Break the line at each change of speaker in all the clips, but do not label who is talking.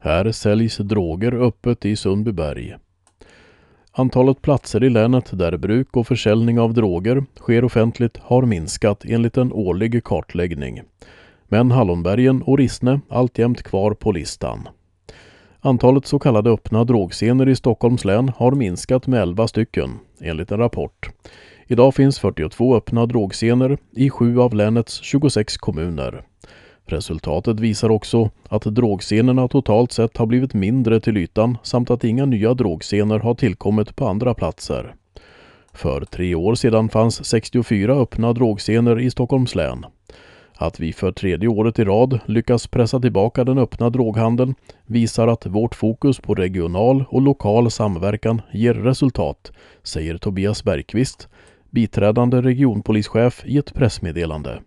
Här säljs droger öppet i Sundbyberg. Antalet platser i länet där bruk och försäljning av droger sker offentligt har minskat enligt en årlig kartläggning. Men Hallonbergen och Rissne alltjämt kvar på listan. Antalet så kallade öppna drogscener i Stockholms län har minskat med 11 stycken, enligt en rapport. Idag finns 42 öppna drogscener i 7 av länets 26 kommuner. Resultatet visar också att drogscenerna totalt sett har blivit mindre till ytan samt att inga nya drogscener har tillkommit på andra platser. För 3 år sedan fanns 64 öppna drogscener i Stockholms län. Att vi för 3:e året i rad lyckas pressa tillbaka den öppna droghandeln visar att vårt fokus på regional och lokal samverkan ger resultat, säger Tobias Bergqvist, biträdande regionpolischef i ett pressmeddelande.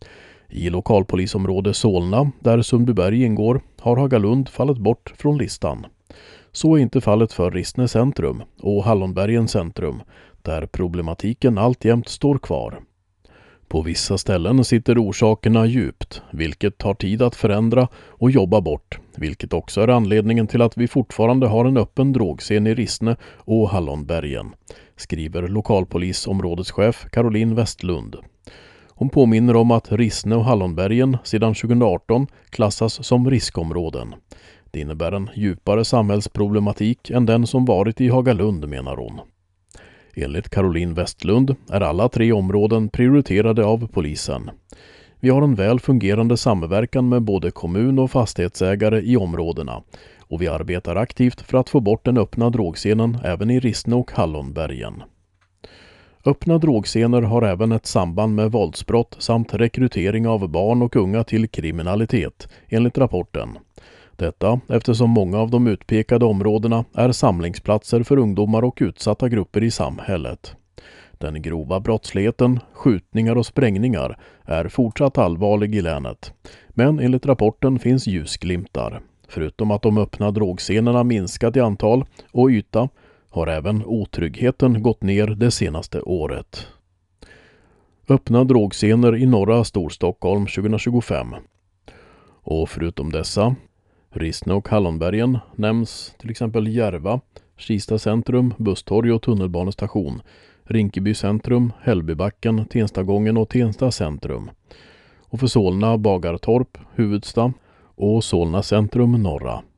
I lokalpolisområde Solna, där Sundbyberg ingår, har Hagalund fallit bort från listan. Så är inte fallet för Rissne centrum och Hallonbergen centrum, där problematiken alltjämt står kvar. På vissa ställen sitter orsakerna djupt, vilket tar tid att förändra och jobba bort, vilket också är anledningen till att vi fortfarande har en öppen drogscen i Rissne och Hallonbergen, skriver lokalpolisområdeschef Caroline Westlund. Hon påminner om att Rissne och Hallonbergen sedan 2018 klassas som riskområden. Det innebär en djupare samhällsproblematik än den som varit i Hagalund, menar hon. Enligt Caroline Westlund är alla 3 områden prioriterade av polisen. Vi har en väl fungerande samverkan med både kommun och fastighetsägare i områdena och vi arbetar aktivt för att få bort den öppna drogscenen även i Rissne och Hallonbergen. Öppna drogscener har även ett samband med våldsbrott samt rekrytering av barn och unga till kriminalitet, enligt rapporten. Detta eftersom många av de utpekade områdena är samlingsplatser för ungdomar och utsatta grupper i samhället. Den grova brottsligheten, skjutningar och sprängningar är fortsatt allvarlig i länet. Men enligt rapporten finns ljusglimtar. Förutom att de öppna drogscenerna minskat i antal och yta har även otryggheten gått ner det senaste året. Öppna drogscener i norra Storstockholm 2025. Och förutom dessa, Rissne och Hallonbergen nämns till exempel Järva, Kista centrum, busstorg och tunnelbanestation, Rinkeby centrum, Hällbybacken, Tenstagången och Tensta centrum. Och för Solna, Bagartorp, Huvudsta och Solna centrum norra.